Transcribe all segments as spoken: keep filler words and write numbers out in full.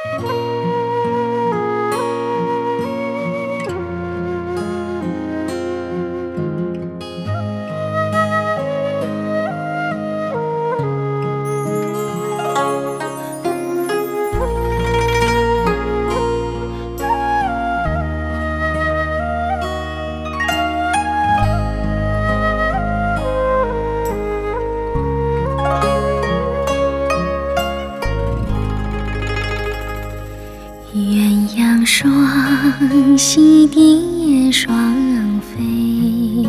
鸳鸯双栖蝶双飞，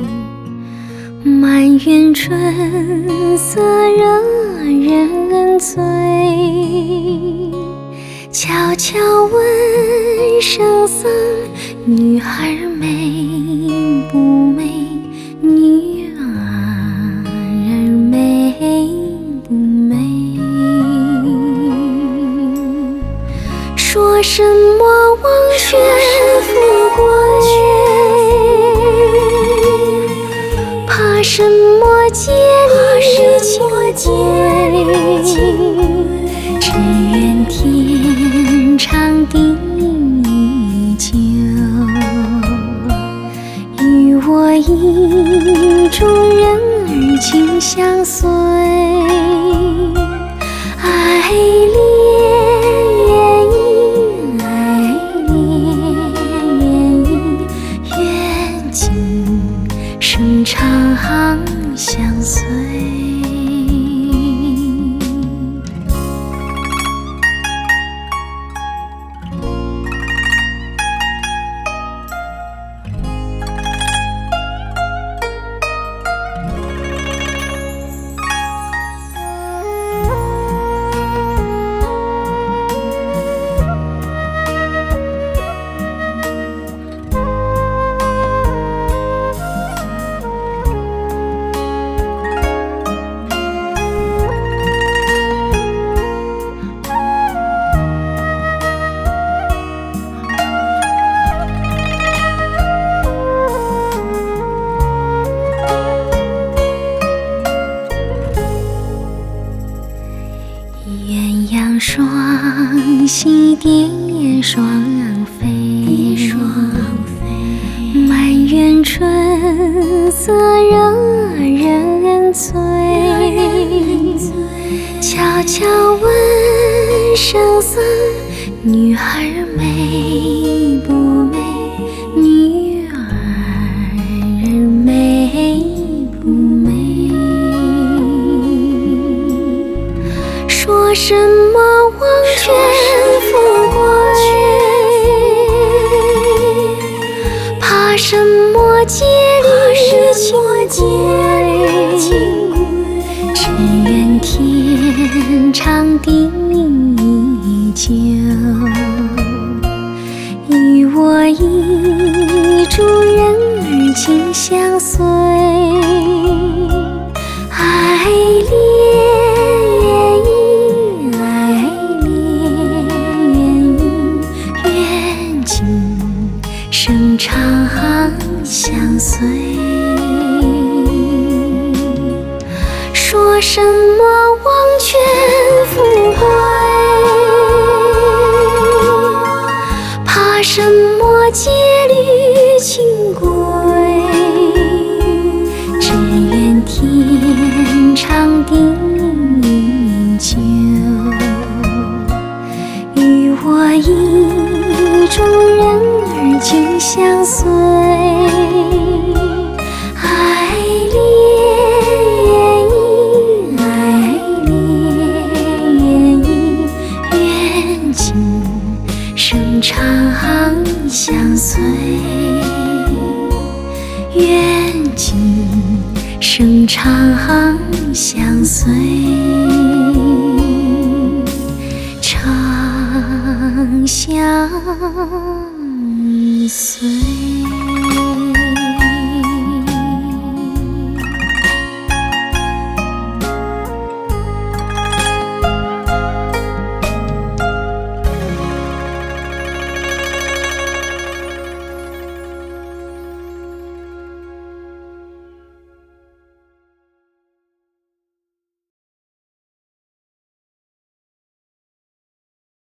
满园春色惹人醉。悄悄问圣僧，女儿美不美？女儿美不美？说什么忘却富贵，怕什么结离情归？只愿天长地久，与我意中人儿紧相随。爱恋生长相随。鸳鸯双栖蝶双飞，满园春色惹人醉。悄悄问圣僧，女儿美不美？女儿美不美？说什么忘却富贵，怕什么结离情归？只愿天长地久，与我意中人儿紧相随。爱恋生长相随。说什么忘却富贵，怕什么结离情归？只愿天长地久，与我意中人儿紧相随。爱恋爱恋愿今生长相随，愿今生长相随。长相随。